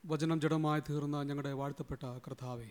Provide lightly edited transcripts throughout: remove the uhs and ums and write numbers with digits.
വചനം ജഡമായി തീർന്ന ഞങ്ങളുടെ വാഴ്ത്തപ്പെട്ട കർത്താവേ,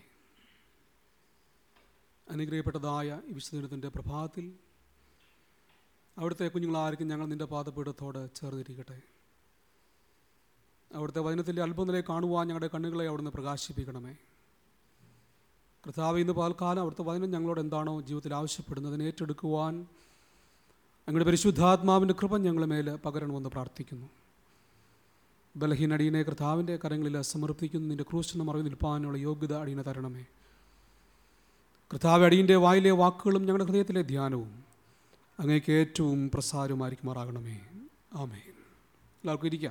അനുഗ്രഹിക്കപ്പെട്ടതായ ഈ വിശുദ്ധദിനത്തിൻ്റെ പ്രഭാതത്തിൽ അവിടുത്തെ കുഞ്ഞുങ്ങളായിരിക്കും ഞങ്ങൾ നിൻ്റെ പാദപീഠത്തോട് ചേർന്നിരിക്കട്ടെ. അവിടുത്തെ വചനത്തിൻ്റെ അത്ഭുതങ്ങളെ കാണുവാൻ ഞങ്ങളുടെ കണ്ണുകളെ അവിടുന്ന് പ്രകാശിപ്പിക്കണമേ. കർത്താവേ, ഇന്ന് പകൽക്കാലം അവിടുത്തെ വചനം ഞങ്ങളോട് എന്താണോ ജീവിതത്തിൽ ആവശ്യപ്പെടുന്നതിനെ ഏറ്റെടുക്കുവാൻ ഞങ്ങളുടെ പരിശുദ്ധാത്മാവിൻ്റെ കൃപ ഞങ്ങളുടെ മേൽ പകരണമെന്ന് പ്രാർത്ഥിക്കുന്നു. ബലഹീന അടിയനെ കർത്താവിൻ്റെ കരങ്ങളിൽ സമർപ്പിക്കുന്നു. നിൻ്റെ ക്രൂശിന് മറവിൽ നിൽപ്പാനുള്ള യോഗ്യത അടിയനെ തരണമേ. കർത്താവ്, അടിയൻ്റെ വായിലെ വാക്കുകളും ഞങ്ങളുടെ ഹൃദയത്തിലെ ധ്യാനവും അങ്ങേക്ക് ഏറ്റവും പ്രസാരമായിരിക്കുമാറാകണമേ. ആമേൻ. എല്ലാവർക്കും ഇരിക്കാം.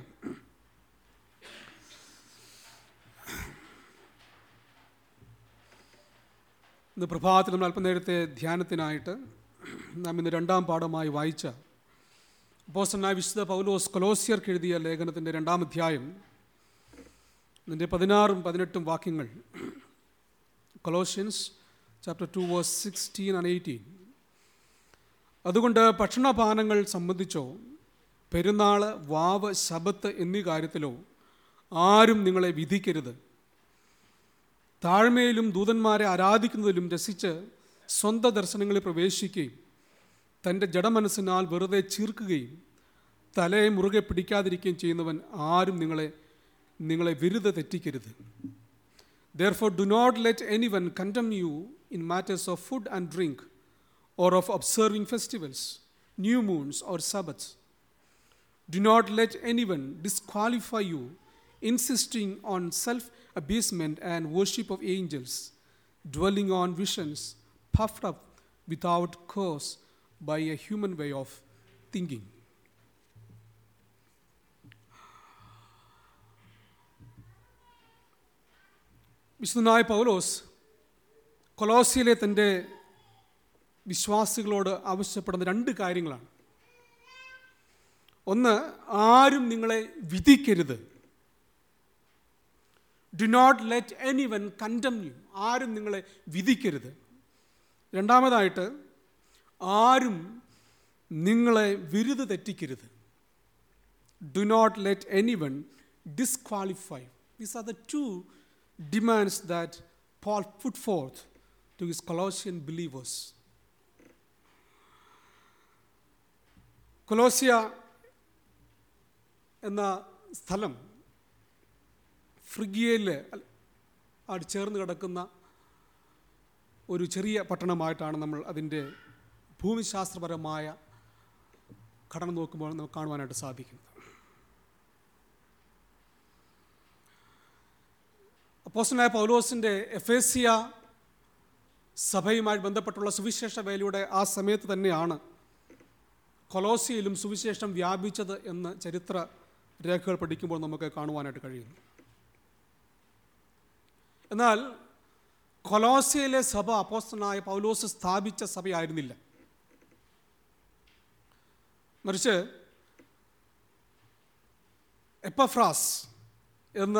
ഇന്ന് പ്രഭാതത്തിൽ നമ്മൾ അല്പനേരത്തെ ധ്യാനത്തിനായിട്ട് നാം ഇന്ന് രണ്ടാം പാഠമായി വായിച്ച അപ്പോസ്തലനായ വിശുദ്ധ പൗലോസ് കൊലോസ്യർക്ക് എഴുതിയ ലേഖനത്തിൻ്റെ 2-ാം അധ്യായം ഇതിൻ്റെ 16-18 വാക്യങ്ങൾ. Colossians chapter 2 verse 16 and 18. അതുകൊണ്ട് ഭക്ഷണപാനങ്ങൾ സംബന്ധിച്ചോ പെരുന്നാൾ, വാവ്, ശബത്ത് എന്നീ കാര്യത്തിലോ ആരും നിങ്ങളെ വിധിക്കരുത്. താഴ്മയിലും ദൂതന്മാരെ ആരാധിക്കുന്നതിലും രസിച്ച് സ്വന്തം ദർശനങ്ങളിൽ പ്രവേശിക്കുകയും തൻ്റെ ജഡമനസ്സിനാൽ വെറുതെ ചീർക്കുകയും തലയെ മുറുകെ പിടിക്കാതിരിക്കുകയും ചെയ്യുന്നവൻ ആരും നിങ്ങളെ വിരുദ്ധ തെറ്റിക്കരുത്. Therefore do not let anyone condemn you in matters of food and drink, or of observing festivals, new moons, or Sabbaths. Do not let anyone disqualify you, insisting on self-abasement and worship of angels, dwelling on visions, puffed up without cause by a human way of thinking. വിശുദ്ധനായ പൗലോസ് കൊലോസ്യയിലെ തൻ്റെ വിശ്വാസികളോട് ആവശ്യപ്പെടുന്ന 2 കാര്യങ്ങളാണ്. ഒന്ന്, ആരും നിങ്ങളെ വിധിക്കരുത്. Do not let anyone condemn you. ആരും നിങ്ങളെ വിധിക്കരുത്. രണ്ടാമതായിട്ട്, ആരും നിങ്ങളെ വിരുദ്ധ തെറ്റിക്കരുത്. Do not let anyone disqualify. These are the 2 demands that Paul put forth to his Colossian believers. കൊലോസ്യ എന്ന സ്ഥലം ഫ്രിഗിയയിൽ ചേർന്ന് കിടക്കുന്ന ഒരു ചെറിയ പട്ടണമായിട്ടാണ് നമ്മൾ അതിൻ്റെ ഭൂമിശാസ്ത്രപരമായ ഘടന നോക്കുമ്പോൾ നമുക്ക് കാണുവാനായിട്ട് സാധിക്കുന്നത്. അപ്പോസ്തലനായ പൗലോസിൻ്റെ എഫേസ്യ സഭയുമായി ബന്ധപ്പെട്ടുള്ള സുവിശേഷ വേലയുടെ ആ സമയത്ത് തന്നെയാണ് കൊലോസ്യയിലും സുവിശേഷം വ്യാപിച്ചത് എന്ന് ചരിത്ര രേഖകൾ പഠിക്കുമ്പോൾ നമുക്ക് കാണുവാനായിട്ട് കഴിയുന്നു. എന്നാൽ കൊലോസ്യയിലെ സഭ അപ്പോസ്തലനായ പൗലോസ് സ്ഥാപിച്ച സഭയായിരുന്നില്ല. മറിച്ച് എപ്പഫ്രാസ് എന്ന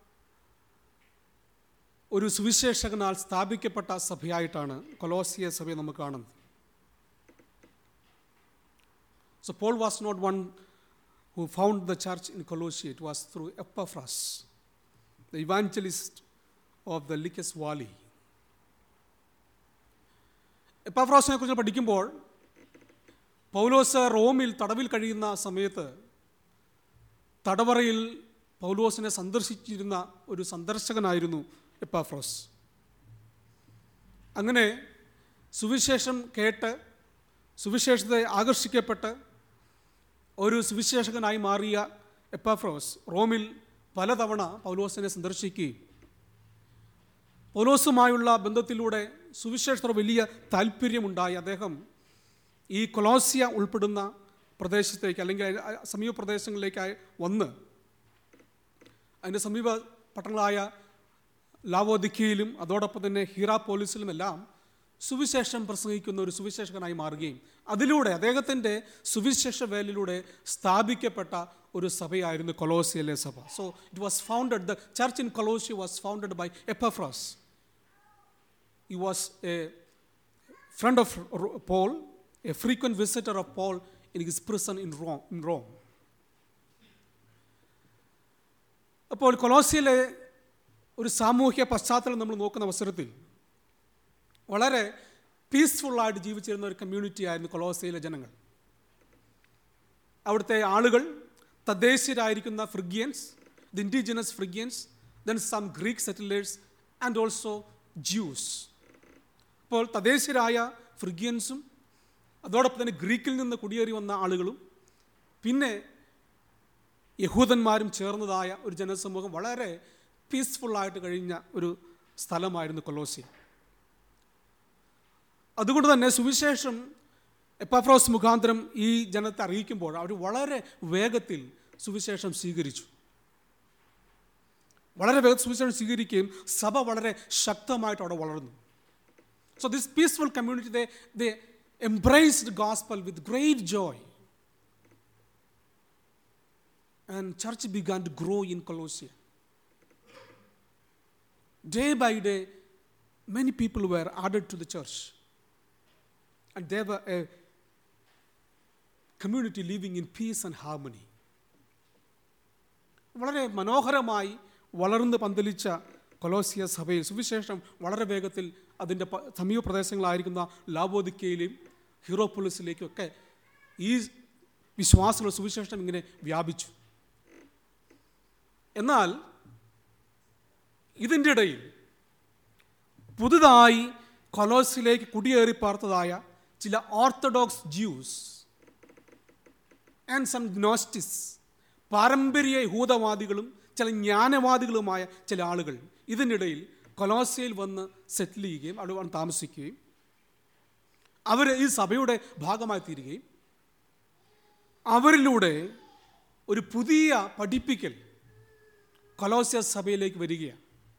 ഒരു സുവിശേഷകനാൽ സ്ഥാപിക്കപ്പെട്ട സഭയായിട്ടാണ് കൊലോസ്യ സഭയെ നമുക്ക് കാണുന്നത്. So Paul was not one who found the church in Colossae. It was through Epaphras, the evangelist of the Lycus Valley. എപ്പഫ്രാസിനെ കുറിച്ച് പഠിക്കുമ്പോൾ പൗലോസ് റോമിൽ തടവിൽ കഴിയുന്ന സമയത്ത് തടവറയിൽ പൗലോസിനെ സന്ദർശിച്ചിരുന്ന ഒരു സന്ദർശകനായിരുന്നു എപ്പഫ്രാസ്. അങ്ങനെ സുവിശേഷം കേട്ട് സുവിശേഷത്തെ ആകർഷിക്കപ്പെട്ട് ഒരു സുവിശേഷകനായി മാറിയ എപ്പഫ്രാസ് റോമിൽ പലതവണ പൗലോസിനെ സന്ദർശിക്കുകയും പൗലോസുമായുള്ള ബന്ധത്തിലൂടെ സുവിശേഷത്തോട് വലിയ താല്പര്യമുണ്ടായി അദ്ദേഹം ഈ കൊലോസ്യ ഉൾപ്പെടുന്ന പ്രദേശത്തേക്ക് അല്ലെങ്കിൽ സമീപ പ്രദേശങ്ങളിലേക്കായി വന്ന് അതിൻ്റെ സമീപ പട്ടണങ്ങളായ ലാവോദിക്കയിലും അതോടൊപ്പം തന്നെ ഹീറാപോലിസിലുമെല്ലാം സുവിശേഷം പ്രസംഗിക്കുന്ന ഒരു സുവിശേഷകനായി മാറുകയും അതിലൂടെ അദ്ദേഹത്തിൻ്റെ സുവിശേഷ വേലയിലൂടെ സ്ഥാപിക്കപ്പെട്ട ഒരു സഭയായിരുന്നു കൊലോസ്യയിലെ സഭ. So it was founded, the church in Colossae was founded by Epaphras. He was a friend of Paul, a frequent visitor of Paul in his prison in Rome. അപ്പോൾ കൊലോസ്യയിലെ ഒരു സാമൂഹ്യ പശ്ചാത്തലം നമ്മൾ നോക്കുന്ന അവസരത്തിൽ വളരെ പീസ്ഫുള്ളായിട്ട് ജീവിച്ചിരുന്ന ഒരു കമ്മ്യൂണിറ്റി ആയിരുന്നു കൊലോസ്യയിലെ ജനങ്ങൾ. അവിടുത്തെ ആളുകൾ തദ്ദേശീയരായിരിക്കുന്ന Phrygians, the indigenous Phrygians, then some Greek settlers and also Jews. അപ്പോൾ തദ്ദേശീയരായ ഫ്രിഗ്യൻസും അതോടൊപ്പം തന്നെ ഗ്രീക്കിൽ നിന്ന് കുടിയേറി വന്ന ആളുകളും പിന്നെ യഹൂദന്മാരും ചേർന്നതായ ഒരു ജനസമൂഹം വളരെ പീസ്ഫുള്ളായിട്ട് കഴിഞ്ഞ ഒരു സ്ഥലമായിരുന്നു കൊലോസ്യ. അതുകൊണ്ട് തന്നെ സുവിശേഷം എപ്പാഫ്രോസ് മുഖാന്തരം ഈ ജനത്തെ അറിയിക്കുമ്പോൾ അവർ വളരെ വേഗത്തിൽ സുവിശേഷം സ്വീകരിച്ചു. വളരെ വേഗത്തിൽ സുവിശേഷം സ്വീകരിക്കുകയും സഭ വളരെ ശക്തമായിട്ട് അവിടെ വളർന്നു. So this peaceful community, they embraced the gospel with great joy. And church began to grow in Colossia. Day by day, many people were added to the church. And they were a community living in peace and harmony. വളരെ മനോഹരമായി വളർന്ന് പന്തലിച്ച കൊലോസ്യ സഭയിൽ സുവിശേഷം വളരെ വേഗത്തിൽ അതിൻ്റെ സമീപ പ്രദേശങ്ങളായിരിക്കുന്ന ലാവോദിക്കയിലെയും ഹീറോപോളിസിലേക്കും ഒക്കെ ഈ വിശ്വാസമുള്ള സുവിശേഷം ഇങ്ങനെ വ്യാപിച്ചു. എന്നാൽ ഇതിൻ്റെ ഇടയിൽ പുതുതായി കൊലോസിലേക്ക് കുടിയേറി പാർത്തതായ ചില orthodox Jews and some gnostics, പാരമ്പര്യ യഹൂദവാദികളും ചില ജ്ഞാനവാദികളുമായ ചില ആളുകൾ ഇതിനിടയിൽ കൊലോസ്യയിൽ വന്ന് സെറ്റിൽ ചെയ്യുകയും അവിടെ വന്ന് താമസിക്കുകയും അവർ ഈ സഭയുടെ ഭാഗമായി തീരുകയും അവരിലൂടെ ഒരു പുതിയ പഠിപ്പിക്കൽ കൊലോസ്യ സഭയിലേക്ക് വരികയാണ്.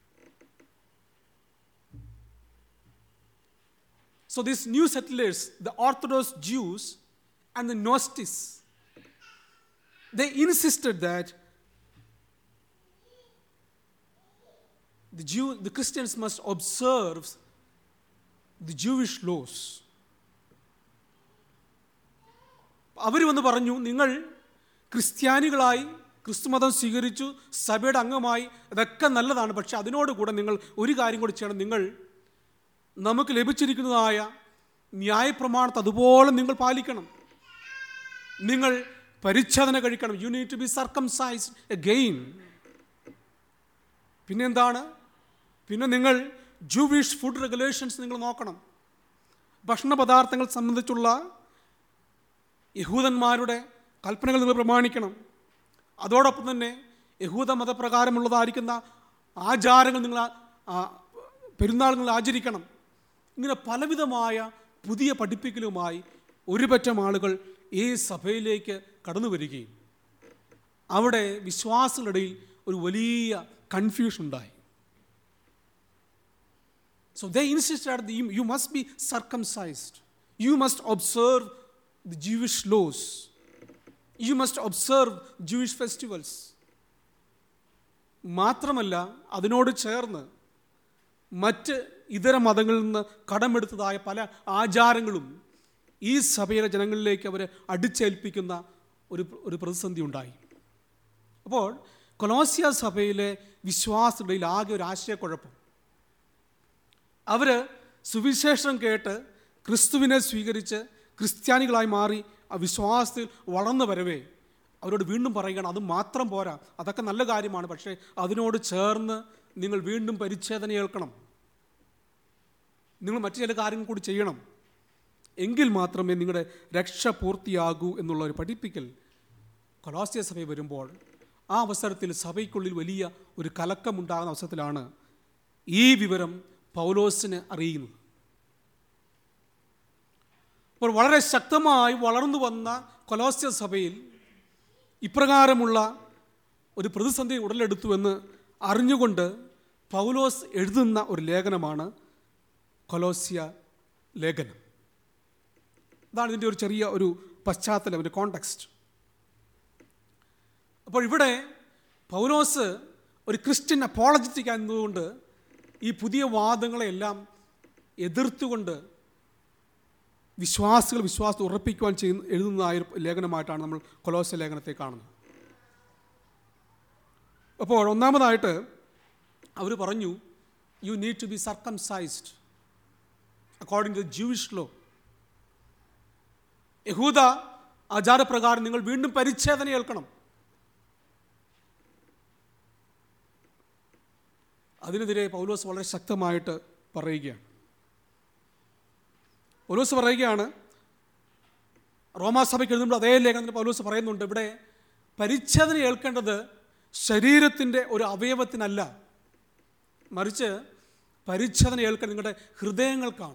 So these new settlers, the Orthodox Jews and the Gnostics, they insisted that the Christians must observe the Jewish laws. അവർ വന്ന് പറഞ്ഞു, നിങ്ങൾ ക്രിസ്ത്യാനികളായി ക്രിസ്തുമതം സ്വീകരിച്ചു, സഭയുടെ അംഗമായി, അതൊക്കെ നല്ലതാണ്. പക്ഷെ അതിനോടുകൂടെ നിങ്ങൾ ഒരു കാര്യം കൂടി ചെയ്യണം. നിങ്ങൾ നമുക്ക് ലഭിച്ചിരിക്കുന്നതായ ന്യായപ്രമാണത്തെ അതുപോലെ നിങ്ങൾ പാലിക്കണം. നിങ്ങൾ പരിച്ഛേദന കഴിക്കണം. You need to be circumcised again. പിന്നെന്താണ്? പിന്നെ നിങ്ങൾ ജൂവിഷ് ഫുഡ് റെഗുലേഷൻസ് നിങ്ങൾ നോക്കണം. ഭക്ഷണ പദാർത്ഥങ്ങൾ സംബന്ധിച്ചുള്ള യഹൂദന്മാരുടെ കൽപ്പനകൾ നിങ്ങൾ പ്രമാണിക്കണം. അതോടൊപ്പം തന്നെ യഹൂദ മതപ്രകാരമുള്ളതായിരിക്കുന്ന ആചാരങ്ങൾ നിങ്ങൾ പെരുന്നാളുകൾ ആചരിക്കണം. ഇങ്ങനെ പലവിധമായ പുതിയ പഠിപ്പിക്കലുമായി ഒരുപറ്റം ആളുകൾ ഈ സഭയിലേക്ക് കടന്നു വരികയും അവിടെ വിശ്വാസികളുടെ ഒരു വലിയ കൺഫ്യൂഷൻ ഉണ്ടായി. So they insisted that you must be circumcised. You must observe the Jewish laws. You must observe Jewish festivals. മാത്രമല്ല അതിനോട് ചേർന്ന് മറ്റ് ഇതര മതങ്ങളിൽ നിന്ന് കടമെടുത്തതായ പല ആചാരങ്ങളും ഈ സഭയിലെ ജനങ്ങളിലേക്ക് അവർ അടിച്ചേൽപ്പിക്കുന്ന ഒരു പ്രതിസന്ധി ഉണ്ടായി. അപ്പോൾ കൊലോസ്യ സഭയിലെ വിശ്വാസികളിൽ ആകെ ഒരു ആശയക്കുഴപ്പം. അവർ സുവിശേഷം കേട്ട് ക്രിസ്തുവിനെ സ്വീകരിച്ച് ക്രിസ്ത്യാനികളായി മാറി ആ വിശ്വാസത്തിൽ വളർന്നു വരവേ അവരോട് വീണ്ടും പറയുകയാണ്, അത് മാത്രം പോരാ, അതൊക്കെ നല്ല കാര്യമാണ്, പക്ഷേ അതിനോട് ചേർന്ന് നിങ്ങൾ വീണ്ടും പരിച്ഛേദന ഏൽക്കണം, നിങ്ങൾ മറ്റു ചില കാര്യങ്ങൾ കൂടി ചെയ്യണം, എങ്കിൽ മാത്രമേ നിങ്ങളുടെ രക്ഷ പൂർത്തിയാകൂ എന്നുള്ള ഒരു പഠിപ്പിക്കൽ കൊലോസ്യ സഭയിൽ വരുമ്പോൾ ആ അവസരത്തിൽ സഭയ്ക്കുള്ളിൽ വലിയ ഒരു കലക്കമുണ്ടാകുന്ന അവസരത്തിലാണ് ഈ വിവരം പൗലോസിന് അറിയുന്നത്. അപ്പോൾ വളരെ ശക്തമായി വളർന്നു വന്ന കൊലോസ്യ സഭയിൽ ഇപ്രകാരമുള്ള ഒരു പ്രതിസന്ധി ഉടലെടുത്തുവെന്ന് അറിഞ്ഞുകൊണ്ട് പൗലോസ് എഴുതുന്ന ഒരു ലേഖനമാണ് കൊലോസ്യ ലേഖനം. അതാണ് ഇതിൻ്റെ ഒരു ചെറിയ ഒരു പശ്ചാത്തലം, ഒരു കോണ്ടെക്സ്റ്റ്. അപ്പോൾ ഇവിടെ പൗലോസ് ഒരു ക്രിസ്ത്യൻ അപ്പോളജറ്റിക് ആയതുകൊണ്ട് ഈ പുതിയ വാദങ്ങളെല്ലാം എതിർത്തുകൊണ്ട് വിശ്വാസത്തെ ഉറപ്പിക്കുവാൻ എഴുതുന്നതായ ലേഖനമായിട്ടാണ് നമ്മൾ കൊലോസ്യ ലേഖനത്തെ കാണുന്നത്. അപ്പോൾ ഒന്നാമതായിട്ട് അവർ പറഞ്ഞു, you need to be circumcised according to Jewish law. യഹൂദ ആചാരപ്രകാരം നിങ്ങൾ വീണ്ടും പരിച്ഛേദന ഏൽക്കണം. അതിനെതിരെ പൗലോസ് വളരെ ശക്തമായിട്ട് പറയുകയാണ്. പൗലോസ് പറയുകയാണ്, റോമാസഭയ്ക്ക് എഴുതുമ്പോൾ അതേ ലേഖനത്തിൽ പൗലോസ് പറയുന്നുണ്ട്, ഇവിടെ പരിച്ഛേദന ഏൽക്കേണ്ടത് ശരീരത്തിൻ്റെ ഒരു അവയവത്തിനല്ല, മറിച്ച് പരിച്ഛേദന ഏൽക്കേണ്ടത് നിങ്ങളുടെ ഹൃദയങ്ങൾക്കാണ്.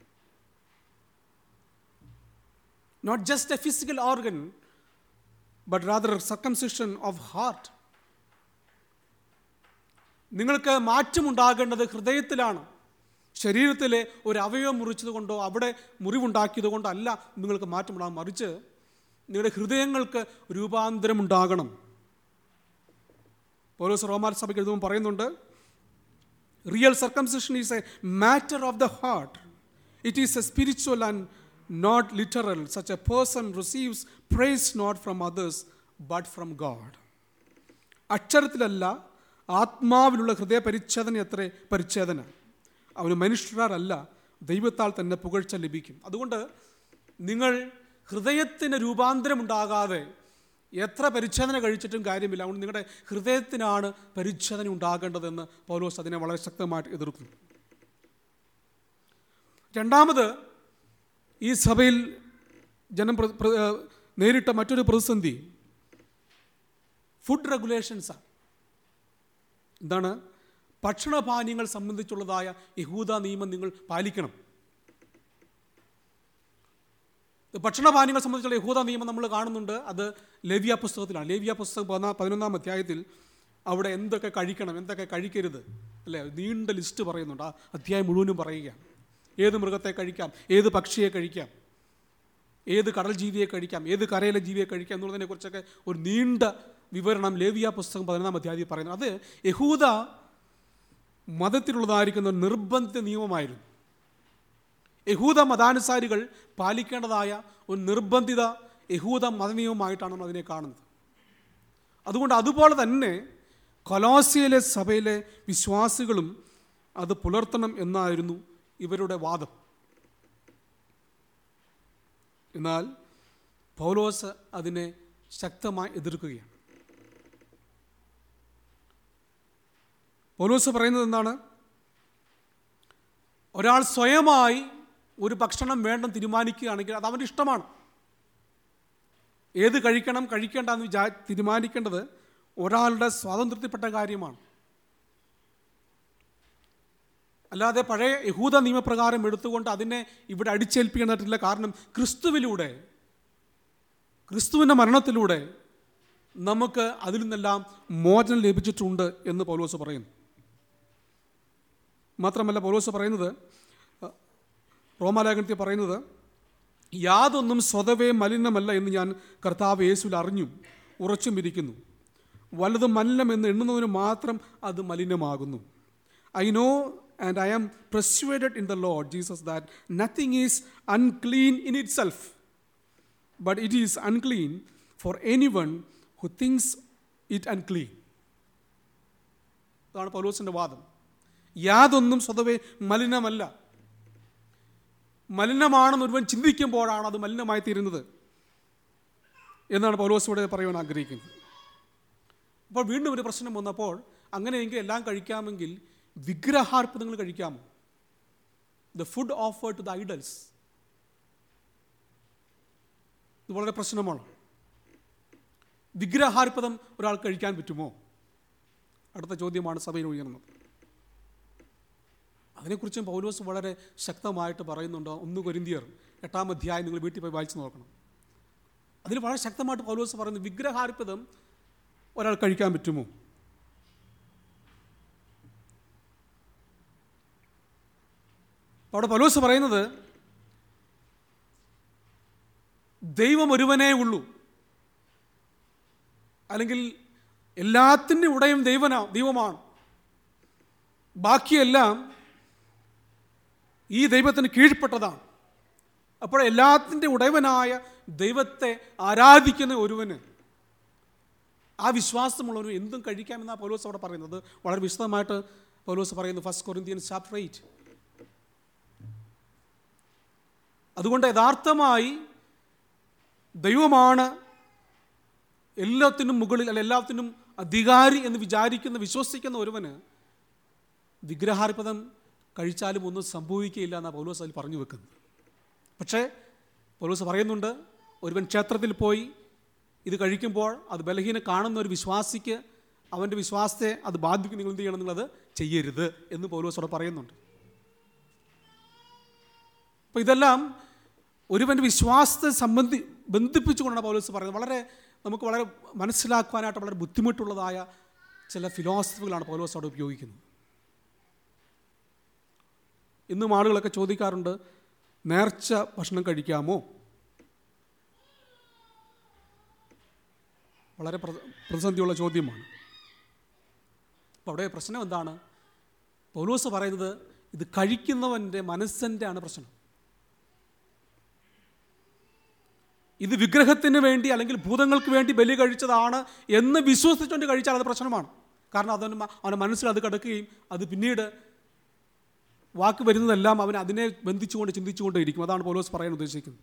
Not just a physical organ, but rather circumcision of heart. നിങ്ങൾക്ക് മാറ്റമുണ്ടാകേണ്ടത് ഹൃദയത്തിലാണ്. ശരീരത്തിലെ ഒരു അവയവം മുറിച്ചത് കൊണ്ടോ അവിടെ മുറിവുണ്ടാക്കിയത് കൊണ്ടോ അല്ല നിങ്ങൾക്ക് മാറ്റമുണ്ടാകും, മറിച്ച് നിങ്ങളുടെ ഹൃദയങ്ങൾക്ക് രൂപാന്തരമുണ്ടാകണം. പൗലോസ് റോമാസഭയ്ക്ക് എഴുതുമ്പോൾ പറയുന്നുണ്ട്, real circumcision is a matter of the heart. It is a spiritual and not literal. Such a person receives praise not from others but from God. അക്ഷരത്തിലല്ല, ആത്മാവിലുള്ള ഹൃദയ പരിച്ഛേദന എത്ര പരിച്ഛേദന. അവന് മനുഷ്യരല്ല, ദൈവത്താൽ തന്നെ പുകഴ്ച ലഭിക്കും. അതുകൊണ്ട് നിങ്ങൾ ഹൃദയത്തിന് രൂപാന്തരമുണ്ടാകാതെ എത്ര പരിച്ഛേദന കഴിച്ചിട്ടും കാര്യമില്ല. അതുകൊണ്ട് നിങ്ങളുടെ ഹൃദയത്തിനാണ് പരിച്ഛേദന ഉണ്ടാകേണ്ടതെന്ന് പൗലോസ് അതിനെ വളരെ ശക്തമായിട്ട് എതിർക്കുന്നു. രണ്ടാമത്, ഈ സഭയിൽ ജനം നേരിട്ട മറ്റൊരു പ്രതിസന്ധി ഫുഡ് റെഗുലേഷൻസാണ്. എന്താണ്? ഭക്ഷണപാനീയങ്ങൾ സംബന്ധിച്ചുള്ളതായ യഹൂദ നിയമം നിങ്ങൾ പാലിക്കണം. ഭക്ഷണപാനീയങ്ങൾ സംബന്ധിച്ചുള്ള യഹൂദ നിയമം നമ്മൾ കാണുന്നുണ്ട്. അത് ലേവ്യ പുസ്തകത്തിലാണ്. ലേവ്യ പുസ്തകം 11-ാം അധ്യായത്തിൽ അവിടെ എന്തൊക്കെ കഴിക്കണം, എന്തൊക്കെ കഴിക്കരുത്, അല്ലേ, നീണ്ട ലിസ്റ്റ് പറയുന്നുണ്ട്. ആ അധ്യായം മുഴുവനും പറയുകയാണ്. ഏത് മൃഗത്തെ കഴിക്കാം, ഏത് പക്ഷിയെ കഴിക്കാം, ഏത് കടൽ ജീവിയെ കഴിക്കാം, ഏത് കരയിലെ ജീവിയെ കഴിക്കാം എന്നുള്ളതിനെക്കുറിച്ചൊക്കെ ഒരു നീണ്ട വിവരണം ലേവ്യ പുസ്തകം 11-ാം അധ്യായത്തിൽ പറയുന്നു. അത് യഹൂദ മതത്തിലുള്ളതായിരിക്കുന്ന ഒരു നിർബന്ധിത നിയമമായിരുന്നു. യഹൂദ മതാനുസാരികൾ പാലിക്കേണ്ടതായ ഒരു നിർബന്ധിത യഹൂദ മതനിയമമായിട്ടാണ് നമ്മൾ അതിനെ കാണുന്നത്. അതുകൊണ്ട് അതുപോലെ തന്നെ കൊലോസ്യയിലെ സഭയിലെ വിശ്വാസികളും അത് പുലർത്തണം എന്നായിരുന്നു ഇവരുടെ വാദം. എന്നാൽ പൗലോസ് അതിനെ ശക്തമായി എതിർക്കുകയാണ്. പൗലോസ് പറയുന്നത് എന്താണ്? ഒരാൾ സ്വയമായി ഒരു ഭക്ഷണം വേണ്ടെന്ന് തീരുമാനിക്കുകയാണെങ്കിൽ അത് അവൻ്റെ ഇഷ്ടമാണ്. ഏത് കഴിക്കണം കഴിക്കേണ്ട എന്ന് തീരുമാനിക്കേണ്ടത് ഒരാളുടെ സ്വാതന്ത്ര്യത്തിൽപ്പെട്ട കാര്യമാണ്. അല്ലാതെ പഴയ യഹൂദ നിയമപ്രകാരം എടുത്തുകൊണ്ട് അതിനെ ഇവിടെ അടിച്ചേൽപ്പിക്കേണ്ടതില്ല. കാരണം ക്രിസ്തുവിൻ്റെ മരണത്തിലൂടെ നമുക്ക് അതിൽ നിന്നെല്ലാം മോചനം ലഭിച്ചിട്ടുണ്ട് എന്ന് പൗലോസ് പറയുന്നു. മാത്രമല്ല പൗലോസ് പറയുന്നത്, റോമാലേഖനത്തിൽ പറയുന്നത്, യാതൊന്നും സ്വതവേ മലിനമല്ല എന്ന് ഞാൻ കർത്താവ് യേശുവിൽ അറിഞ്ഞു ഉറച്ചും ഇരിക്കുന്നു. വല്ലതും മലിനമെന്ന് എണ്ണുന്നതിന് മാത്രം അത് മലിനമാകുന്നു. I know and I am persuaded in the Lord Jesus that nothing is unclean in itself, but it is unclean for anyone who thinks it unclean. അതാണ് പൗലോസിൻ്റെ വാദം. യാതൊന്നും സ്വതവേ മലിനമല്ല. മലിനമാണെന്ന് ഒരുവൻ ചിന്തിക്കുമ്പോഴാണ് അത് മലിനമായി തീരുന്നത് എന്നാണ് പൗലോസ് ഇവിടെ പറയുവാൻ ആഗ്രഹിക്കുന്നത്. അപ്പോൾ വീണ്ടും ഒരു പ്രശ്നം വന്നപ്പോൾ, അങ്ങനെയെങ്കിൽ എല്ലാം കഴിക്കാമെങ്കിൽ വിഗ്രഹാർപ്പണങ്ങൾ കഴിക്കാമോ? The food offered to the idols. ഇത് വളരെ പ്രശ്നമാണ്. വിഗ്രഹാർപ്പണം ഒരാൾ കഴിക്കാൻ പറ്റുമോ? അടുത്ത ചോദ്യമാണ് സഭയിൽ ഉയർന്നത്. അതിനെക്കുറിച്ചും പൗലോസ് വളരെ ശക്തമായിട്ട് പറയുന്നുണ്ട്. 1 കൊരിന്ത്യർ 8-ാം അധ്യായം നിങ്ങൾ വീട്ടിൽ പോയി വായിച്ചു നോക്കണം. അതിൽ വളരെ ശക്തമായിട്ട് പൗലോസ് പറയുന്നു, വിഗ്രഹാർപ്പണം ഒരാൾ കഴിക്കാൻ പറ്റുമോ? അവിടെ പൗലോസ് പറയുന്നത്, ദൈവം ഒരുവനേ ഉള്ളൂ, അല്ലെങ്കിൽ എല്ലാത്തിൻ്റെ ഉടയും ദൈവമാണ്. ബാക്കിയെല്ലാം ഈ ദൈവത്തിന് കീഴ്പ്പെട്ടതാണ്. അപ്പോൾ എല്ലാത്തിൻ്റെ ഉടയവനായ ദൈവത്തെ ആരാധിക്കുന്ന ഒരുവന് ആ വിശ്വാസമുള്ളവർ എന്തും കഴിക്കാമെന്നാണ് പൗലോസ് അവിടെ പറയുന്നത്. വളരെ വിശദമായിട്ട് പൗലോസ് പറയുന്നു 1 Corinthians chapter 8. അതുകൊണ്ട് യഥാർത്ഥമായി ദൈവമാണ് എല്ലാത്തിനും മുകളിൽ, അല്ല എല്ലാത്തിനും അധികാരി എന്ന് വിശ്വസിക്കുന്ന ഒരുവന് വിഗ്രഹാർപ്പണം കഴിച്ചാലും ഒന്നും സംഭവിക്കുകയില്ല എന്നാണ് പൗലോസ് അതിൽ പറഞ്ഞു വെക്കുന്നത്. പക്ഷേ പൗലോസ് പറയുന്നുണ്ട്, ഒരുവൻ ക്ഷേത്രത്തിൽ പോയി ഇത് കഴിക്കുമ്പോൾ അത് ബലഹീനം കാണുന്ന ഒരു വിശ്വാസിക്ക് അവൻ്റെ വിശ്വാസത്തെ അത് ബാധിക്കും. നിങ്ങൾ എന്ത് ചെയ്യണം? നിങ്ങളത് ചെയ്യരുത് എന്ന് പൗലോസ് അവിടെ പറയുന്നുണ്ട്. അപ്പോൾ ഇതെല്ലാം ഒരുവൻ്റെ വിശ്വാസത്തെ ബന്ധിപ്പിച്ചുകൊണ്ടാണ് പൗലോസ് പറയുന്നത്. നമുക്ക് വളരെ മനസ്സിലാക്കുവാനായിട്ട് വളരെ ബുദ്ധിമുട്ടുള്ളതായ ചില ഫിലോസഫികളാണ് പൗലോസ് അവിടെ ഉപയോഗിക്കുന്നത്. ഇന്നും ആളുകളൊക്കെ ചോദിക്കാറുണ്ട്, നേർച്ച ഭക്ഷണം കഴിക്കാമോ? വളരെ പ്രതിസന്ധിയുള്ള ചോദ്യമാണ്. അപ്പോൾ അവിടെ പ്രശ്നം എന്താണ്? പൗലോസ് പറയുന്നത് ഇത് കഴിക്കുന്നവൻ്റെ മനസ്സിൻ്റെ ആണ് പ്രശ്നം. ഇത് വിഗ്രഹത്തിന് വേണ്ടി അല്ലെങ്കിൽ ഭൂതങ്ങൾക്ക് വേണ്ടി ബലി കഴിച്ചതാണ് എന്ന് വിശ്വസിച്ചുകൊണ്ട് കഴിച്ചാൽ അത് പ്രശ്നമാണ്. കാരണം അവൻ്റെ മനസ്സിൽ അത് കിടക്കുകയും അത് പിന്നീട് വാക്ക് വരുന്നതെല്ലാം അവൻ അതിനെ ബന്ധിച്ചുകൊണ്ട് ചിന്തിച്ചുകൊണ്ട് ഇരിക്കും. അതാണ് പൗലോസ് പറയാൻ ഉദ്ദേശിക്കുന്നത്.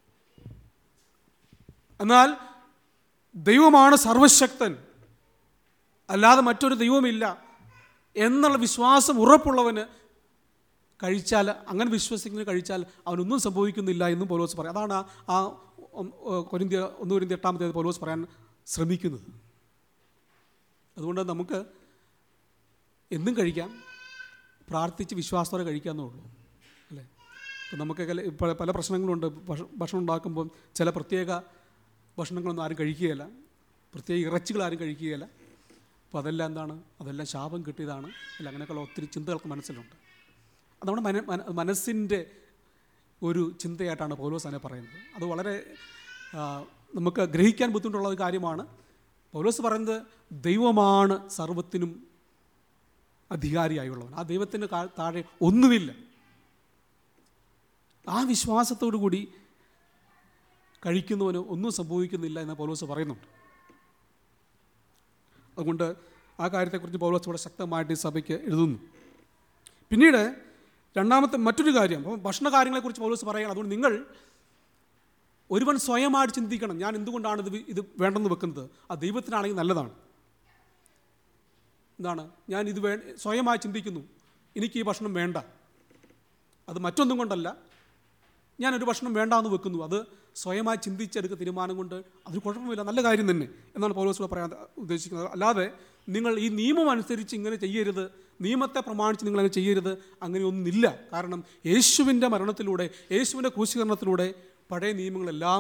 എന്നാൽ ദൈവമാണ് സർവശക്തൻ, അല്ലാതെ മറ്റൊരു ദൈവമില്ല എന്നുള്ള വിശ്വാസം ഉറപ്പുള്ളവന് കഴിച്ചാൽ, അങ്ങനെ വിശ്വസിക്കുന്നതിന് കഴിച്ചാൽ അവനൊന്നും സംഭവിക്കുന്നില്ല എന്നും പൗലോസ് പറയും. അതാണ് ആ 1 Corinthians 8 പൗലോസ് പറയാൻ ശ്രമിക്കുന്നത്. അതുകൊണ്ട് നമുക്ക് എന്തും കഴിക്കാം, പ്രാർത്ഥിച്ച് വിശ്വാസത്തോടെ കഴിക്കാമെന്നുള്ളൂ, അല്ലേ? ഇപ്പം നമുക്ക് പല പ്രശ്നങ്ങളുണ്ട്. ഭക്ഷണം ഉണ്ടാക്കുമ്പോൾ ചില പ്രത്യേക ഭക്ഷണങ്ങളൊന്നും ആരും കഴിക്കുകയില്ല, പ്രത്യേക ഇറച്ചികൾ ആരും കഴിക്കുകയില്ല. അപ്പോൾ അതെല്ലാം എന്താണ്? അതെല്ലാം ശാപം കിട്ടിയതാണ്, അല്ല അങ്ങനെയൊക്കെയുള്ള ഒത്തിരി ചിന്തകൾക്ക് മനസ്സിലുണ്ട്. അത് നമ്മുടെ മനസ്സിൻ്റെ ഒരു ചിന്തയായിട്ടാണ് പൗലോസ് അതിനെ പറയുന്നത്. അത് വളരെ നമുക്ക് ഗ്രഹിക്കാൻ ബുദ്ധിമുട്ടുള്ള ഒരു കാര്യമാണ്. പൗലോസ് പറയുന്നത് ദൈവമാണ് സർവ്വത്തിനും അധികാരിയായുള്ളവൻ, ആ ദൈവത്തിന് താഴെ ഒന്നുമില്ല. ആ വിശ്വാസത്തോടു കൂടി കഴിക്കുന്നവന് ഒന്നും സംഭവിക്കുന്നില്ല എന്ന് പൗലോസ് പറയുന്നുണ്ട്. അതുകൊണ്ട് ആ കാര്യത്തെക്കുറിച്ച് പൗലോസ് ഇവിടെ ശക്തമായിട്ട് ഈ സഭയ്ക്ക് എഴുതുന്നു. പിന്നീട് രണ്ടാമത്തെ മറ്റൊരു കാര്യം, അപ്പോൾ ഭക്ഷണ കാര്യങ്ങളെക്കുറിച്ച് പൗലോസ് പറയുകയാണ്. അതുകൊണ്ട് നിങ്ങൾ ഒരുവൻ സ്വയമായിട്ട് ചിന്തിക്കണം, ഞാൻ എന്തുകൊണ്ടാണ് ഇത് വേണ്ടെന്ന് വെക്കുന്നത്? ആ ദൈവത്തിനാണെങ്കിൽ നല്ലതാണ്. എന്താണ്? ഞാൻ ഇത് സ്വയമായി ചിന്തിക്കുന്നു, എനിക്ക് ഈ ഭക്ഷണം വേണ്ട. അത് മറ്റൊന്നും കൊണ്ടല്ല, ഞാനൊരു ഭക്ഷണം വേണ്ടാന്ന് വെക്കുന്നു. അത് സ്വയമായി ചിന്തിച്ചെടുക്കുക തീരുമാനം കൊണ്ട് അതൊരു കുഴപ്പമില്ല, നല്ല കാര്യം തന്നെ എന്നാണ് പൗലോസ് പറയാൻ ഉദ്ദേശിക്കുന്നത്. അല്ലാതെ നിങ്ങൾ ഈ നിയമം അനുസരിച്ച് ഇങ്ങനെ ചെയ്യരുത്, നിയമത്തെ പ്രമാണിച്ച് നിങ്ങളങ്ങനെ ചെയ്യരുത്, അങ്ങനെയൊന്നുമില്ല. കാരണം യേശുവിൻ്റെ മരണത്തിലൂടെ, യേശുവിൻ്റെ ക്രൂശീകരണത്തിലൂടെ പഴയ നിയമങ്ങളെല്ലാം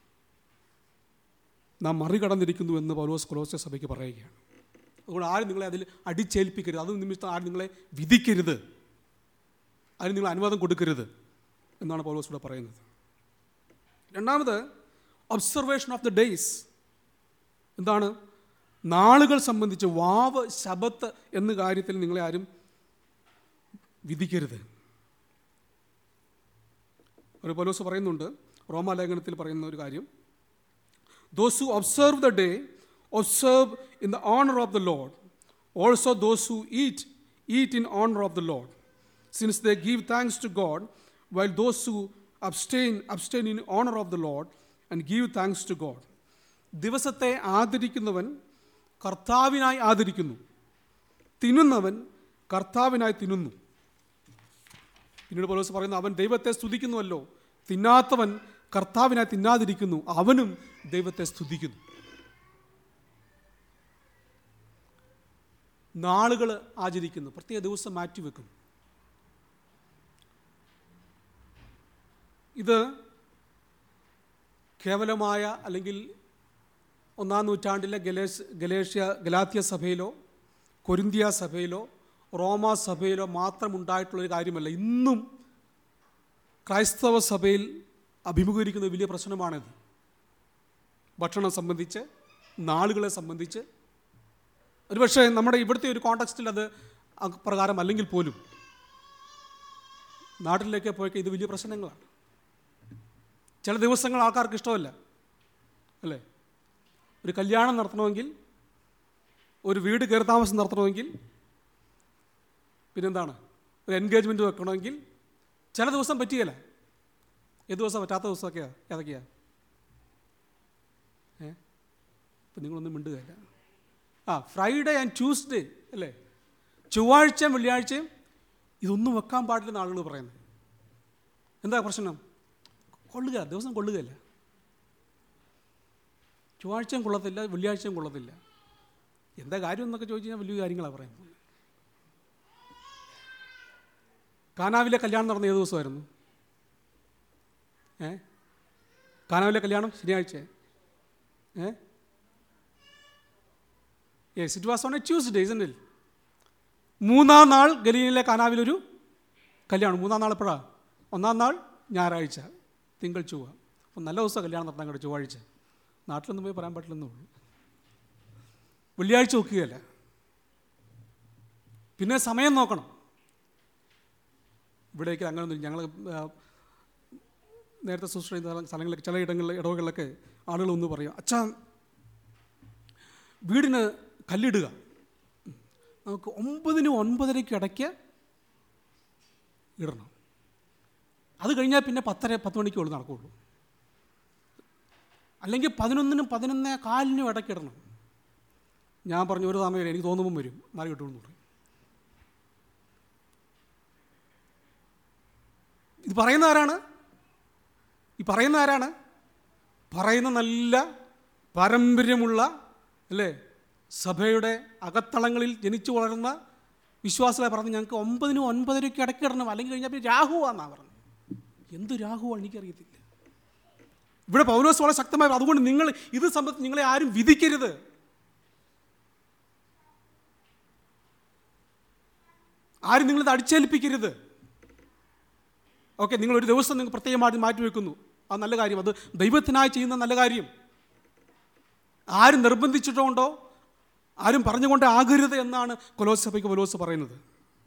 നാം മറികടന്നിരിക്കുന്നു എന്ന് പൗലോസ് കൊലോസ്യ സഭയ്ക്ക് പറയുകയാണ്. അതുകൊണ്ട് ആരും നിങ്ങളെ അതിൽ അടിച്ചേൽപ്പിക്കരുത്, അത് നിമിത്തം ആരും നിങ്ങളെ വിധിക്കരുത്, ആരും നിങ്ങൾ അനുവാദം കൊടുക്കരുത് എന്നാണ് പൗലോസ് ഇവിടെ പറയുന്നത്. രണ്ടാമത് ഒബ്സർവേഷൻ ഓഫ് ദ ഡേയ്സ്. എന്താണ്? നാളുകൾ സംബന്ധിച്ച് വാവ് ശബത്ത് എന്ന കാര്യത്തിൽ നിങ്ങളെ ആരും വിധിക്കരുത്. ഒരു പൗലോസ് പറയുന്നുണ്ട്, റോമാലേഖനത്തിൽ പറയുന്ന ഒരു കാര്യം, those who observe the day observe in the honor of the Lord, also those who eat in honor of the Lord, since they give thanks to God, while those who abstain in honor of the Lord and give thanks to God. ദിവസത്തെ ആദരിക്കുന്നവൻ കർത്താവിനായി ആദരിക്കുന്നു, തിന്നുന്നവൻ കർത്താവിനായി തിന്നുന്നു. പിന്നീട് പൗലോസ് പറയുന്നു, അവൻ ദൈവത്തെ സ്തുതിക്കുന്നുവല്ലോ, തിന്നാത്തവൻ കർത്താവിനായി തിന്നാതിരിക്കുന്നു, അവനും ദൈവത്തെ സ്തുതിക്കുന്നു. നാളുകൾ ആചരിക്കുന്നു, പ്രത്യേക ദിവസം മാറ്റിവെക്കുന്നു. ഇത് കേവലമായ അല്ലെങ്കിൽ 1-ാം നൂറ്റാണ്ടിലെ ഗലാത്യ സഭയിലോ കൊരിന്തിയ സഭയിലോ റോമാ സഭയിലോ മാത്രം ഉണ്ടായിട്ടുള്ളൊരു കാര്യമല്ല. ഇന്നും ക്രൈസ്തവ സഭയിൽ അഭിമുഖീകരിക്കുന്ന വലിയ പ്രശ്നമാണിത്. ഭക്ഷണം സംബന്ധിച്ച്, നാളുകളെ സംബന്ധിച്ച്. ഒരുപക്ഷെ നമ്മുടെ ഇവിടുത്തെ ഒരു കോണ്ടെക്സ്റ്റിൽ അത് പ്രകാരം അല്ലെങ്കിൽ പോലും നാട്ടിലേക്ക് പോയൊക്കെ ഇത് വലിയ പ്രശ്നങ്ങളാണ്. ചില ദിവസങ്ങൾ ആൾക്കാർക്ക് ഇഷ്ടമല്ല, അല്ലേ? ഒരു കല്യാണം നടത്തണമെങ്കിൽ ഒരു വീട് കയറി താമസം നടത്തണമെങ്കിൽ, പിന്നെന്താണ്, ഒരു എൻഗേജ്മെൻറ്റ് വെക്കണമെങ്കിൽ ചില ദിവസം പറ്റുകയില്ല. ഏത് ദിവസം പറ്റാത്ത ദിവസമൊക്കെയാണ് ഏതൊക്കെയാണ്? ഇപ്പം നിങ്ങളൊന്നും മിണ്ടുകയില്ല. ഫ്രൈഡേ ആൻഡ് ട്യൂസ്ഡേ അല്ലേ, ചൊവ്വാഴ്ചയും വെള്ളിയാഴ്ചയും ഇതൊന്നും വെക്കാൻ പാടില്ലെന്ന് ആളുകൾ പറയുന്നത്. എന്താ പ്രശ്നം? കൊള്ളുക, ദിവസം കൊള്ളുകയില്ല. ചൊവ്വാഴ്ചയും കൊള്ളത്തില്ല, വെള്ളിയാഴ്ചയും കൊള്ളത്തില്ല. എന്താ കാര്യം എന്നൊക്കെ ചോദിച്ചു കഴിഞ്ഞാൽ വലിയ കാര്യങ്ങളാണ് പറയുന്നത്. കാനാവിലെ കല്യാണം നടന്ന ഏത് ദിവസമായിരുന്നു? കാനാവിലെ കല്യാണം ശനിയാഴ്ച. Yes, it was on a Tuesday, isn't it? മൂന്നാം നാൾ ഗലീലയിലെ കാനാവിലൊരു കല്യാണം. മൂന്നാം നാൾ എപ്പോഴാണ്? ഒന്നാം നാൾ ഞായറാഴ്ച, തിങ്കൾ ചൊവ്വ. അപ്പം നല്ല ദിവസം കല്യാണം നടത്താൻ കേട്ടോ, ചൊവ്വാഴ്ച. നാട്ടിലൊന്നും പോയി പറയാൻ പറ്റില്ലെന്നേ ഉള്ളൂ. വെള്ളിയാഴ്ച നോക്കുകയല്ല. പിന്നെ സമയം നോക്കണം. ഇവിടേക്ക് അങ്ങനെയൊന്നും. ഞങ്ങൾ നേരത്തെ സൂക്ഷിച്ച സ്ഥലങ്ങളിലൊക്കെ, ചില ഇടവകളിലൊക്കെ ആളുകൾ ഒന്ന് പറയും, അച്ഛാ വീടിന് കല്ലിടുക, നമുക്ക് 9-നും 9:30 ഇടയ്ക്ക് ഇടണം. അത് കഴിഞ്ഞാൽ പിന്നെ 10 മണിക്ക് ഉള്ളു നടക്കുകയുള്ളൂ. അല്ലെങ്കിൽ 11-നും 11:15 ഇടയ്ക്ക് ഇടണം. ഞാൻ പറഞ്ഞു, ഒരു സമയം എനിക്ക് തോന്നുമ്പം വരും, മാറി കിട്ടുമെന്ന് പറയും. ഇത് പറയുന്ന ആരാണ്? പറയുന്ന നല്ല പാരമ്പര്യമുള്ള അല്ലേ, സഭയുടെ അകത്തളങ്ങളിൽ ജനിച്ചു വളർന്ന വിശ്വാസികളെ പറഞ്ഞ് ഞങ്ങൾക്ക് 9-നും 9:30 ഇടയ്ക്ക് ഇടണം, അല്ലെങ്കിൽ കഴിഞ്ഞാൽ പിന്നെ രാഹുവാന്നാണ് പറഞ്ഞത്. എന്ത് രാഹുവാണ് എനിക്കറിയത്തില്ല. ഇവിടെ പൗലോസ് വളരെ ശക്തമായി, അതുകൊണ്ട് നിങ്ങൾ ഇത് സംബന്ധിച്ച് നിങ്ങളെ ആരും വിധിക്കരുത്. ആരും നിങ്ങളിത് അടിച്ചേൽപ്പിക്കരുത്. ഓക്കെ, നിങ്ങളൊരു ദിവസം നിങ്ങൾ പ്രത്യേകമായിട്ട് മാറ്റിവെക്കുന്നു, അത് നല്ല കാര്യം, അത് ദൈവത്തിനായി ചെയ്യുന്ന നല്ല കാര്യം. ആരും നിർബന്ധിച്ചിട്ടുണ്ടോ, ആരും പറഞ്ഞുകൊണ്ട് ആകരുത് എന്നാണ് കൊലോസ്യ സഭയ്ക്ക് പൗലോസ് പറയുന്നത്.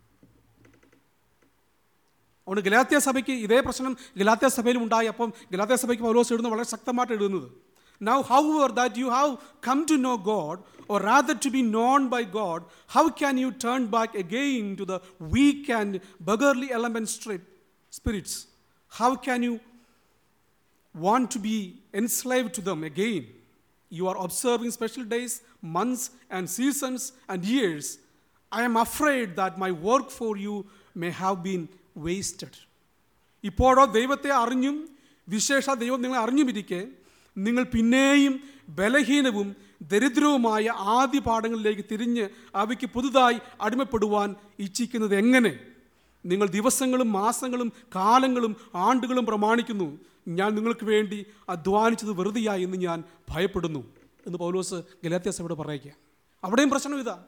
അതുകൊണ്ട് ഗലാത്യ സഭയ്ക്ക് ഇതേ പ്രശ്നം ഗലാത്യ സഭയിലും ഉണ്ടായി. അപ്പം ഗലാത്യ സഭയ്ക്ക് പൗലോസ് എഴുതുന്നത് വളരെ ശക്തമായിട്ട് എഴുതുന്നത്, Now, however, that you have come to know God, or rather to be known by God, how can you turn back again to the weak and beggarly spirits? How can you want to be enslaved to them again? You are observing special days, months, and seasons, and years. I am afraid that my work for you may have been wasted. ഇപ്പോഴോ ദൈവത്തെ അറിഞ്ഞും വിശേഷ ദൈവം നിങ്ങളെ അറിഞ്ഞുമിരിക്കെ നിങ്ങൾ പിന്നെയും ബലഹീനവും ദരിദ്രവുമായ ആദ്യ പാഠങ്ങളിലേക്ക് തിരിഞ്ഞ് അവയ്ക്ക് പുതുതായി അടിമപ്പെടുവാൻ ഇച്ഛിക്കുന്നത് എങ്ങനെ? നിങ്ങൾ ദിവസങ്ങളും മാസങ്ങളും കാലങ്ങളും ആണ്ടുകളും പ്രമാണിക്കുന്നു. ഞാൻ നിങ്ങൾക്ക് വേണ്ടി അധ്വാനിച്ചത് വെറുതെയായി എന്ന് ഞാൻ ഭയപ്പെടുന്നു എന്ന് പൗലോസ് ഗലാത്യ സഭയോട് പറയുക. അവിടെയും പ്രശ്നം ഇതാ,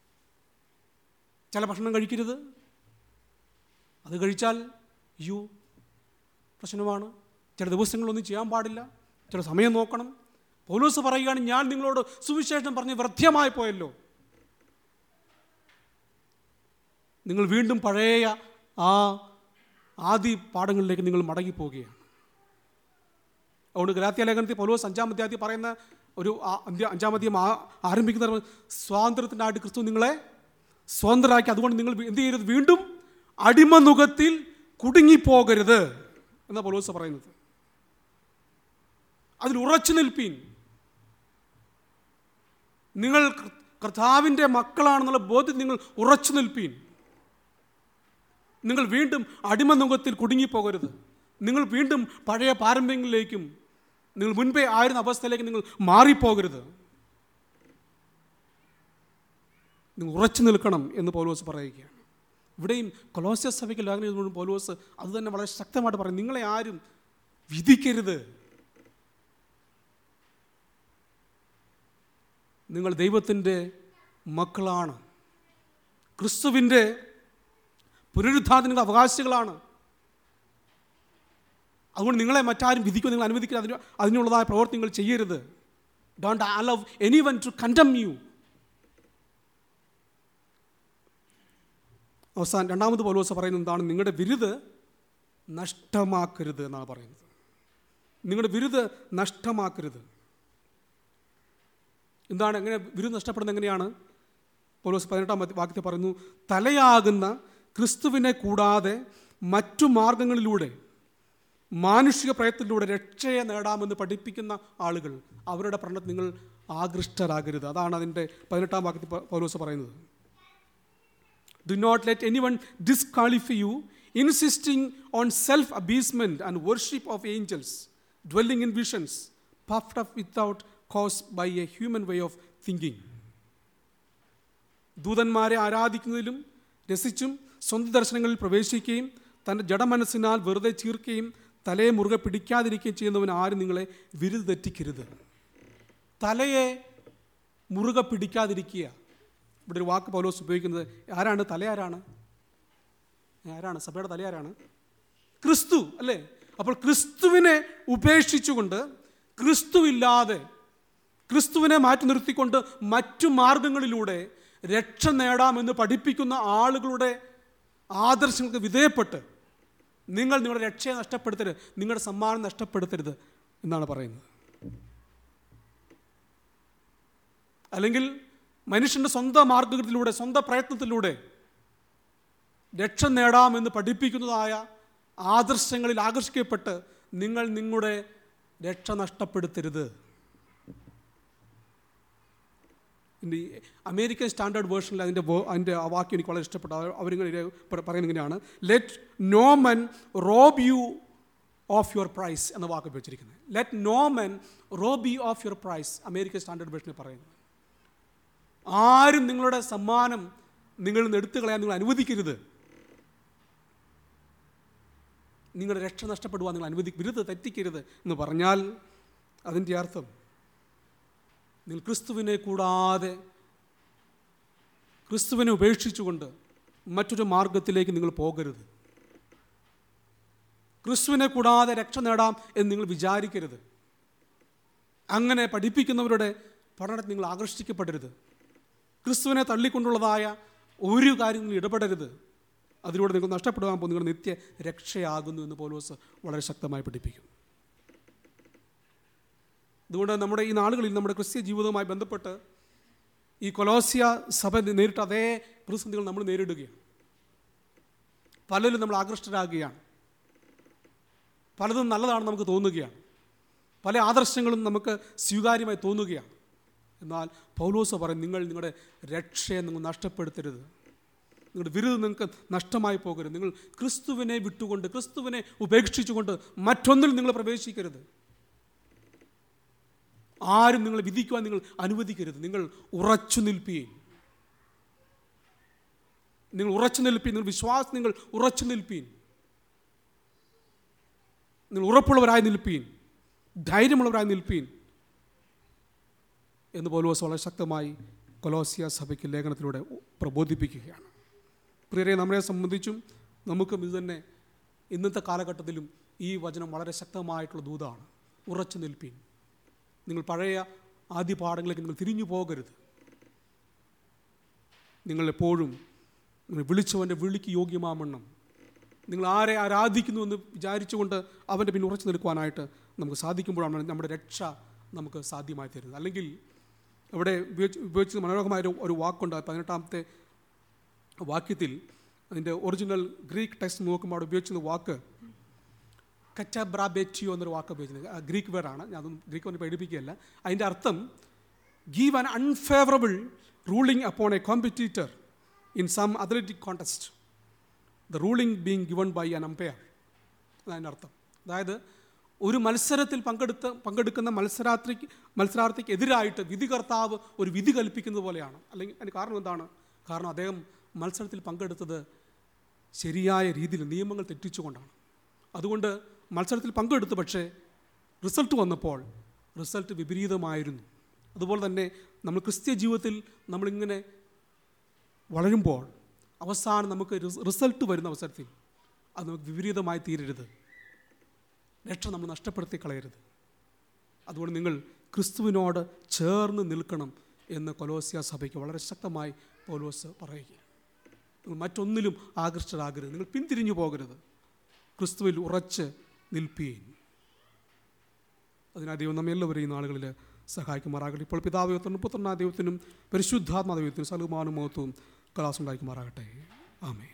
ചില ഭക്ഷണം കഴിക്കരുത്, അത് കഴിച്ചാൽ പ്രശ്നമാണ്. ചില ദിവസങ്ങളൊന്നും ചെയ്യാൻ പാടില്ല, ചില സമയം നോക്കണം. പൗലോസ് പറയുകയാണ്, ഞാൻ നിങ്ങളോട് സുവിശേഷം പറഞ്ഞ് വ്യർത്ഥമായി പോയല്ലോ. നിങ്ങൾ വീണ്ടും പഴയ ആ ആദ്യ പാഠങ്ങളിലേക്ക് നിങ്ങൾ മടങ്ങിപ്പോവുകയാണ്. അതുകൊണ്ട് ഗലാത്യ ലേഖനത്തിൽ പൗലോസ് 5-ാം അധ്യായത്തിൽ പറയുന്ന ഒരു 5-ാം അധ്യായം ആരംഭിക്കുന്ന സ്വാതന്ത്ര്യത്തിനായിട്ട് ക്രിസ്തു നിങ്ങളെ സ്വതന്ത്രരാക്കി. അതുകൊണ്ട് നിങ്ങൾ എന്ത് ചെയ്യരുത്? വീണ്ടും അടിമനുഖത്തിൽ കുടുങ്ങിപ്പോകരുത് എന്നാണ് പൗലോസ് പറയുന്നത്. അതിൽ ഉറച്ചു നിൽപ്പീൻ. നിങ്ങൾ കർത്താവിൻ്റെ മക്കളാണെന്നുള്ള ബോധ്യത്തിൽ നിങ്ങൾ ഉറച്ചു നിൽപ്പീൻ. നിങ്ങൾ വീണ്ടും അടിമനുഖത്തിൽ കുടുങ്ങിപ്പോകരുത്. നിങ്ങൾ വീണ്ടും പഴയ പാരമ്പര്യങ്ങളിലേക്കും നിങ്ങൾ മുൻപേ ആയിരുന്ന അവസ്ഥയിലേക്ക് നിങ്ങൾ മാറിപ്പോകരുത്. നിങ്ങൾ ഉറച്ചു നിൽക്കണം എന്ന് പൗലോസ് പറയുകയാണ്. ഇവിടെയും കൊലോസ്യ സഭയ്ക്ക് ലേഖനം എഴുതുമ്പോഴും പൗലോസ് അത് തന്നെ വളരെ ശക്തമായിട്ട് പറയും, നിങ്ങളെ ആരും വിധിക്കരുത്. നിങ്ങൾ ദൈവത്തിൻ്റെ മക്കളാണ്, ക്രിസ്തുവിൻ്റെ പുനരുത്ഥാനത്തിൻ്റെ അവകാശികളാണ്. അതുകൊണ്ട് നിങ്ങളെ മറ്റാരും വിധിക്കുക നിങ്ങൾ അനുവദിക്കുക, അതിനുള്ളതായ പ്രവൃത്തി നിങ്ങൾ ചെയ്യരുത്. Don't allow anyone to condemn you. അവസാനം രണ്ടാമത് പൗലോസ് പറയുന്നത് എന്താണ്? നിങ്ങളുടെ വിരുത് നഷ്ടമാക്കരുത് എന്നാണ് പറയുന്നത്. നിങ്ങളുടെ വിരുത് നഷ്ടമാക്കരുത്. എന്താണ്? എങ്ങനെ വിരുത് നഷ്ടപ്പെടുന്നത്? എങ്ങനെയാണ്? പൗലോസ് 18 വാക്യത്തിൽ പറയുന്നു, തലയാകുന്ന ക്രിസ്തുവിനെ കൂടാതെ മറ്റു മാർഗങ്ങളിലൂടെ മാനുഷിക പ്രയത്നത്തിലൂടെ രക്ഷയെ നേടാമെന്ന് പഠിപ്പിക്കുന്ന ആളുകൾ, അവരുടെ പഠനത്തിൽ നിങ്ങൾ ആകൃഷ്ടരാകരുത്. അതാണ് അതിൻ്റെ 18 വാക്യത്തിൽ പൗലോസ് പറയുന്നത്. Do not let anyone disqualify you, insisting on self-abasement and worship of angels, dwelling in visions, puffed up without cause by a human way of thinking. ദൂതന്മാരെ ആരാധിക്കുന്നതിലും രസിച്ചും സ്വന്തം ദർശനങ്ങളിൽ പ്രവേശിക്കുകയും തൻ്റെ ജഡമനസ്സിനാൽ വെറുതെ ചീർക്കുകയും തലയെ മുറുകെ പിടിക്കാതിരിക്കുകയും ചെയ്യുന്നവൻ ആരും നിങ്ങളെ വിരുദ് തെറ്റിക്കരുത്. തലയെ മുറുകെ പിടിക്കാതിരിക്കുക, ഇവിടെ ഒരു വാക്ക് പൗലോസ് ഉപയോഗിക്കുന്നത്. ആരാണ് തലയാരാണ്? ആരാണ് സഭയുടെ തലയാരാണ്? ക്രിസ്തു അല്ലേ? അപ്പോൾ ക്രിസ്തുവിനെ ഉപേക്ഷിച്ചുകൊണ്ട്, ക്രിസ്തുവില്ലാതെ, ക്രിസ്തുവിനെ മാറ്റി നിർത്തിക്കൊണ്ട് മറ്റു മാർഗങ്ങളിലൂടെ രക്ഷ നേടാമെന്ന് പഠിപ്പിക്കുന്ന ആളുകളുടെ ആദർശങ്ങൾക്ക് വിധേയപ്പെട്ട് നിങ്ങൾ നിങ്ങളുടെ രക്ഷയെ നഷ്ടപ്പെടുത്തരുത്, നിങ്ങളുടെ സമ്മാനം നഷ്ടപ്പെടുത്തരുത് എന്നാണ് പറയുന്നത്. അല്ലെങ്കിൽ മനുഷ്യൻ്റെ സ്വന്തം മാർഗത്തിലൂടെ, സ്വന്തം പ്രയത്നത്തിലൂടെ രക്ഷ നേടാമെന്ന് പഠിപ്പിക്കുന്നതായ ആദർശങ്ങളിൽ ആകർഷിക്കപ്പെട്ട് നിങ്ങൾ നിങ്ങളുടെ രക്ഷ നഷ്ടപ്പെടുത്തരുത്. അമേരിക്കൻ സ്റ്റാൻഡേർഡ് വേർഷനിൽ അതിൻ്റെ ആ വാക്യം എനിക്ക് വളരെ ഇഷ്ടപ്പെട്ടു. അവരിങ്ങനെ പറയുന്നത് ഇങ്ങനെയാണ്: let no men rob you of your prize എന്ന വാക്ക് ഉപയോഗിച്ചിരിക്കുന്നത്. Let no men rob you of your prize, American standard വേർഷനിൽ പറയുന്നത്. ആരും നിങ്ങളുടെ സമ്മാനം നിങ്ങളിൽ നിന്ന് എടുത്തു കളയാൻ നിങ്ങൾ അനുവദിക്കരുത്. നിങ്ങളുടെ രക്ഷ നഷ്ടപ്പെടുവാൻ നിങ്ങൾ വിരുദ്ധ തെറ്റിക്കരുത് എന്ന് പറഞ്ഞാൽ അതിൻ്റെ അർത്ഥം നിങ്ങൾ ക്രിസ്തുവിനെ കൂടാതെ, ക്രിസ്തുവിനെ ഉപേക്ഷിച്ചുകൊണ്ട് മറ്റൊരു മാർഗത്തിലേക്ക് നിങ്ങൾ പോകരുത്. ക്രിസ്തുവിനെ കൂടാതെ രക്ഷ നേടാം എന്ന് നിങ്ങൾ വിചാരിക്കരുത്. അങ്ങനെ പഠിപ്പിക്കുന്നവരുടെ പഠനത്തിൽ നിങ്ങൾ ആകർഷിക്കപ്പെടരുത്. ക്രിസ്തുവിനെ തള്ളിക്കൊണ്ടുള്ളതായ ഒരു കാര്യങ്ങളും ഇടപെടരുത്. അതിലൂടെ നിങ്ങൾക്ക് നഷ്ടപ്പെടുവാൻ പോകും നിങ്ങളുടെ നിത്യ രക്ഷയാകുന്നു എന്ന് പൗലോസ് വളരെ ശക്തമായി പഠിപ്പിക്കും. അതുകൊണ്ട് നമ്മുടെ ഈ നാളുകളിൽ നമ്മുടെ ക്രിസ്തീയ ജീവിതവുമായി ബന്ധപ്പെട്ട് ഈ കൊലോസ്യ സഭ നേരിട്ട അതേ പ്രതിസന്ധികൾ നമ്മൾ നേരിടുകയാണ്. പലരും നമ്മൾ ആകൃഷ്ടരാകുകയാണ്. പലതും നല്ലതാണെന്ന് നമുക്ക് തോന്നുകയാണ്. പല ആദർശങ്ങളും നമുക്ക് സ്വീകാര്യമായി തോന്നുകയാണ്. എന്നാൽ പൗലോസ് പറയും, നിങ്ങൾ നിങ്ങളുടെ രക്ഷയെ നിങ്ങൾ നഷ്ടപ്പെടുത്തരുത്. നിങ്ങളുടെ വിരുദ്ധ നിങ്ങൾക്ക് നഷ്ടമായി പോകരുത്. നിങ്ങൾ ക്രിസ്തുവിനെ വിട്ടുകൊണ്ട്, ക്രിസ്തുവിനെ ഉപേക്ഷിച്ചുകൊണ്ട് മറ്റൊന്നിൽ നിങ്ങൾ പ്രവേശിക്കരുത്. ആരും നിങ്ങളെ വിധിക്കുവാൻ നിങ്ങൾ അനുവദിക്കരുത്. നിങ്ങൾ ഉറച്ചു നിൽപ്പീൻ. നിങ്ങൾ ഉറച്ചു നിൽപ്പീൻ. നിങ്ങൾ വിശ്വാസം നിങ്ങൾ ഉറച്ചു നിൽപ്പീൻ. നിങ്ങൾ ഉറപ്പുള്ളവരായി നിൽപ്പീൻ, ധൈര്യമുള്ളവരായി നിൽപ്പീൻ എന്ന് പൗലോസ് വളരെ ശക്തമായി കൊലോസ്യ സഭയ്ക്ക് ലേഖനത്തിലൂടെ പ്രബോധിപ്പിക്കുകയാണ്. പ്രിയരെ, നമ്മളെ സംബന്ധിച്ചും നമുക്കും ഇത് തന്നെ ഇന്നത്തെ കാലഘട്ടത്തിലും ഈ വചനം വളരെ ശക്തമായിട്ടുള്ള ദൂതാണ്. ഉറച്ചു നിൽപ്പീൻ. നിങ്ങൾ പഴയ ആദ്യ പാഠങ്ങളിലേക്ക് നിങ്ങൾ തിരിഞ്ഞു പോകരുത്. നിങ്ങളെപ്പോഴും നിങ്ങൾ വിളിച്ചവൻ്റെ വിളിക്ക് യോഗ്യമാവണ്ണം, നിങ്ങൾ ആരെ ആരാധിക്കുന്നു എന്ന് വിചാരിച്ചുകൊണ്ട് അവൻ്റെ പിന്നെ ഉറച്ചു നിൽക്കുവാനായിട്ട് നമുക്ക് സാധിക്കുമ്പോഴാണ് നമ്മുടെ രക്ഷ നമുക്ക് സാധ്യമായി തരുന്നത്. അല്ലെങ്കിൽ ഇവിടെ ഉപയോഗിച്ച മനോഹരമായ ഒരു വാക്കുണ്ട്. 18-ാമത്തെ വാക്യത്തിൽ അതിൻ്റെ ഒറിജിനൽ ഗ്രീക്ക് ടെക്സ്റ്റ് നോക്കുമ്പോൾ അവിടെ ഉപയോഗിക്കുന്ന വാക്ക് കറ്റബ്രാബേറ്റിയോ എന്നൊരു വാക്ക് ഉപയോഗിക്കുന്നത് ഗ്രീക്ക് വേർഡാണ്. ഞാൻ അതൊന്നും ഗ്രീക്ക് ഒന്ന് പഠിപ്പിക്കുകയല്ല. അതിൻ്റെ അർത്ഥം give an unfavourable ruling upon a competitor in some athletic contest, the ruling being given by an umpire. അതതിൻ്റെ അർത്ഥം. അതായത് ഒരു മത്സരത്തിൽ പങ്കെടുക്കുന്ന മത്സരാർത്ഥിക്ക് എതിരായിട്ട് വിധികർത്താവ് ഒരു വിധി കൽപ്പിക്കുന്നത് പോലെയാണ്. അല്ലെങ്കിൽ അതിന് കാരണം എന്താണ്? കാരണം അദ്ദേഹം മത്സരത്തിൽ പങ്കെടുത്തത് ശരിയായ രീതിയിൽ നിയമങ്ങൾ തെറ്റിച്ചുകൊണ്ടാണ്. അതുകൊണ്ട് മത്സരത്തിൽ പങ്കെടുത്തു, പക്ഷേ റിസൾട്ട് വന്നപ്പോൾ റിസൾട്ട് വിപരീതമായിരുന്നു. അതുപോലെ തന്നെ നമ്മൾ ക്രിസ്തീയ ജീവിതത്തിൽ നമ്മളിങ്ങനെ വളരുമ്പോൾ അവസാനം നമുക്ക് റിസൾട്ട് വരുന്ന അവസരത്തിൽ അത് നമുക്ക് വിപരീതമായി തീരരുത്. രക്ഷ നമ്മൾ നഷ്ടപ്പെടുത്തി കളയരുത്. അതുകൊണ്ട് നിങ്ങൾ ക്രിസ്തുവിനോട് ചേർന്ന് നിൽക്കണം എന്ന് കൊലോസ്യ സഭയ്ക്ക് വളരെ ശക്തമായി പൗലോസ് പറയുക. നിങ്ങൾ മറ്റൊന്നിലും ആകർഷ്ടരാകരുത്. നിങ്ങൾ പിന്തിരിഞ്ഞു പോകരുത്. ക്രിസ്തുവിൽ ഉറച്ച് നിൽപ്പീൻ. അതിനായി ദൈവം നമ്മെല്ലാവരെയും ഈ നാളുകളിൽ സഹായിക്കുമാറാകട്ടെ. ഇപ്പോൾ പിതാവ് ദൈവത്തിനും പുത്രനായ ദൈവത്തിനും പരിശുദ്ധാത്മാ ദൈവത്തിനും സകലമാനും മഹത്വവും കലാസം ഉണ്ടായിരിക്കുമാറാകട്ടെ. ആമേൻ.